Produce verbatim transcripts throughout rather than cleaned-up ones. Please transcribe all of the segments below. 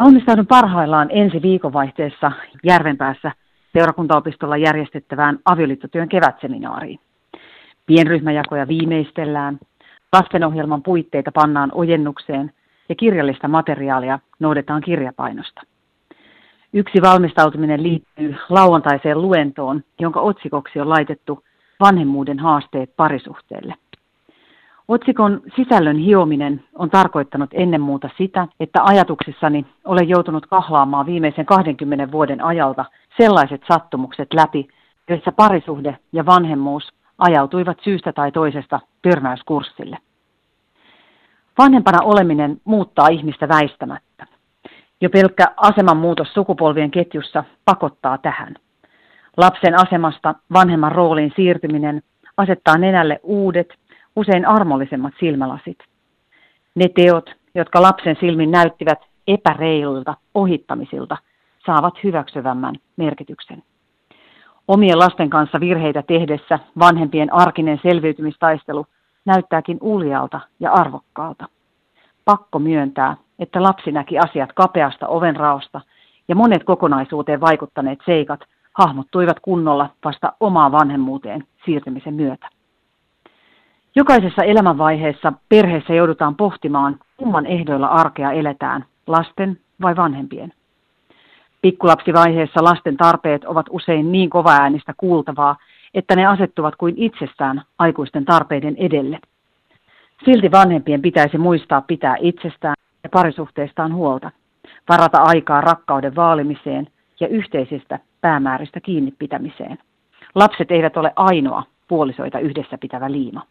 Valmistaudun parhaillaan ensi viikonvaihteessa Järvenpäässä seurakuntaopistolla järjestettävään avioliittotyön kevätseminaariin. Pienryhmäjakoja viimeistellään, lastenohjelman puitteita pannaan ojennukseen ja kirjallista materiaalia noudetaan kirjapainosta. Yksi valmistautuminen liittyy lauantaiseen luentoon, jonka otsikoksi on laitettu vanhemmuuden haasteet parisuhteelle. Otsikon sisällön hiominen on tarkoittanut ennen muuta sitä, että ajatuksissani olen joutunut kahlaamaan viimeisen kahdenkymmenen vuoden ajalta sellaiset sattumukset läpi, joissa parisuhde ja vanhemmuus ajautuivat syystä tai toisesta törmäyskurssille. Vanhempana oleminen muuttaa ihmistä väistämättä. Jo pelkkä asemanmuutos sukupolvien ketjussa pakottaa tähän. Lapsen asemasta vanhemman rooliin siirtyminen asettaa nenälle uudet, usein armollisemmat silmälasit. Ne teot, jotka lapsen silmin näyttivät epäreiluilta ohittamisilta, saavat hyväksyvämmän merkityksen. Omien lasten kanssa virheitä tehdessä vanhempien arkinen selviytymistaistelu näyttääkin uljalta ja arvokkaalta. Pakko myöntää, että lapsi näki asiat kapeasta ovenraosta ja monet kokonaisuuteen vaikuttaneet seikat hahmottuivat kunnolla vasta omaan vanhemmuuteen siirtymisen myötä. Jokaisessa elämänvaiheessa perheessä joudutaan pohtimaan, kumman ehdoilla arkea eletään, lasten vai vanhempien. Pikkulapsivaiheessa lasten tarpeet ovat usein niin kovaäänistä kuultavaa, että ne asettuvat kuin itsestään aikuisten tarpeiden edelle. Silti vanhempien pitäisi muistaa pitää itsestään ja parisuhteestaan huolta, varata aikaa rakkauden vaalimiseen ja yhteisistä päämääristä kiinni pitämiseen. Lapset eivät ole ainoa puolisoita yhdessä pitävä liima.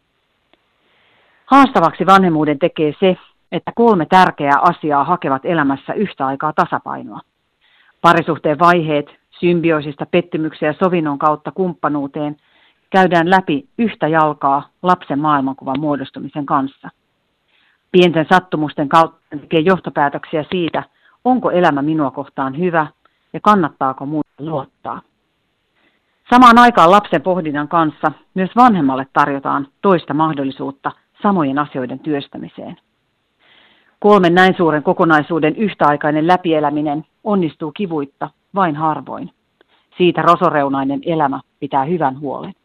Haastavaksi vanhemmuuden tekee se, että kolme tärkeää asiaa hakevat elämässä yhtä aikaa tasapainoa. Parisuhteen vaiheet, symbioosista pettymyksen ja sovinnon kautta kumppanuuteen, käydään läpi yhtä jalkaa lapsen maailmankuvan muodostumisen kanssa. Pienten sattumusten kautta tekee johtopäätöksiä siitä, onko elämä minua kohtaan hyvä ja kannattaako muuta luottaa. Samaan aikaan lapsen pohdinnan kanssa myös vanhemmalle tarjotaan toista mahdollisuutta samojen asioiden työstämiseen. Kolmen näin suuren kokonaisuuden yhtäaikainen läpieläminen onnistuu kivuitta vain harvoin. Siitä rosoreunainen elämä pitää hyvän huolen.